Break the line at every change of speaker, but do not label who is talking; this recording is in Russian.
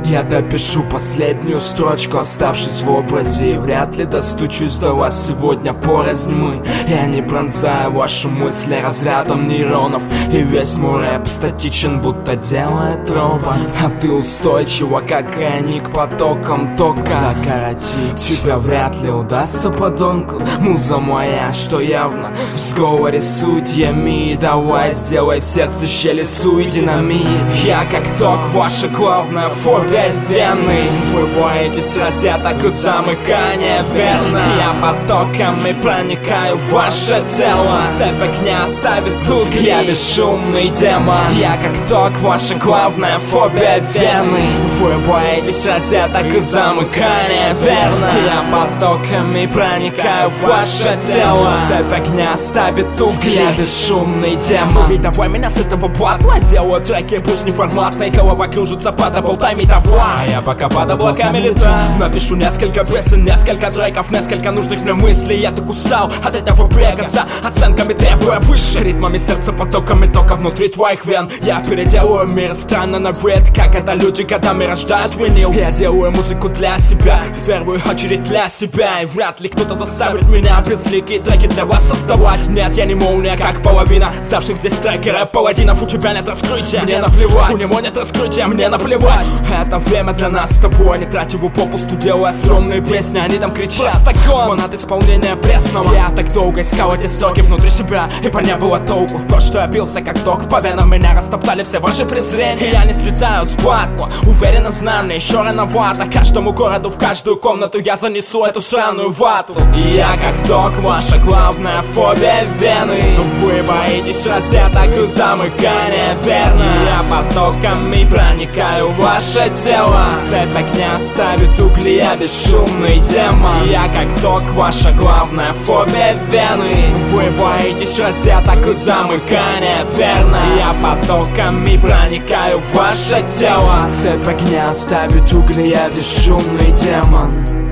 Я допишу последнюю строчку, оставшись в образе. Вряд ли достучусь до вас сегодня порознь мы. Я не пронзаю ваши мысли разрядом нейронов, и весь мой рэп статичен, будто делает робот. А ты устойчива, как они к потокам тока. Закоротить тебя вряд ли удастся, подонку. Муза моя, что явно в сговоре с судьями. Давай сделай в сердце щели суй динамит. Я как ток, ваша главная фобия вены. Вы боитесь розеток и замыкания, верно? Я потоками проникаю в ваше тело. Цепок не оставит туг, я бесшумный демон. Я как ток, ваша главная фобия вены. Вы боитесь розеток и замыкания, верно? Я потоками проникаю в ваше тело. Цепок не оставит туг, я бесшумный демон. Давай меня с этого батла. Делаю треки, пусть неформатные. Голова кружится под болтами, давай. А я пока под облаками летаю. Напишу несколько песен, несколько треков, несколько нужных мне мыслей. Я так устал от этого бега за оценками, требуя выше. Ритмами сердца, потоками тока внутри твоих вен. Я переделаю мир странно на вред, как это люди годами рождают винил. Я делаю музыку для себя, в первую очередь для себя. И вряд ли кто-то заставит меня безликие треки для вас создавать. Нет, я не молния, как половина сдавших здесь трекеров паладинов. У тебя нет раскрытия, мне наплевать. У него нет раскрытия, мне наплевать. Это время для нас с тобой, не трать его попусту, делая стрёмные песни. Они там кричат, звон от исполнения пресного. Я так долго искал эти строки внутри себя, ибо не было толку. То, что я бился как ток по венам, меня растоптали все ваши презрения. Я не слетаю с батла, уверенно знаю, мне еще рановато. Каждому городу, в каждую комнату я занесу эту сраную вату. Я как ток, ваша главная фобия вены. Вы боитесь розеток и замыкания, верно? Я потоками проникаю в ваше тело. Цепок не оставит угли, я бесшумный демон. Я как ток, ваша главная фобия вены. Вы боитесь розеток и замыкания, верно? Я потоками проникаю в ваше тело. Цепок не оставит угли, я бесшумный демон.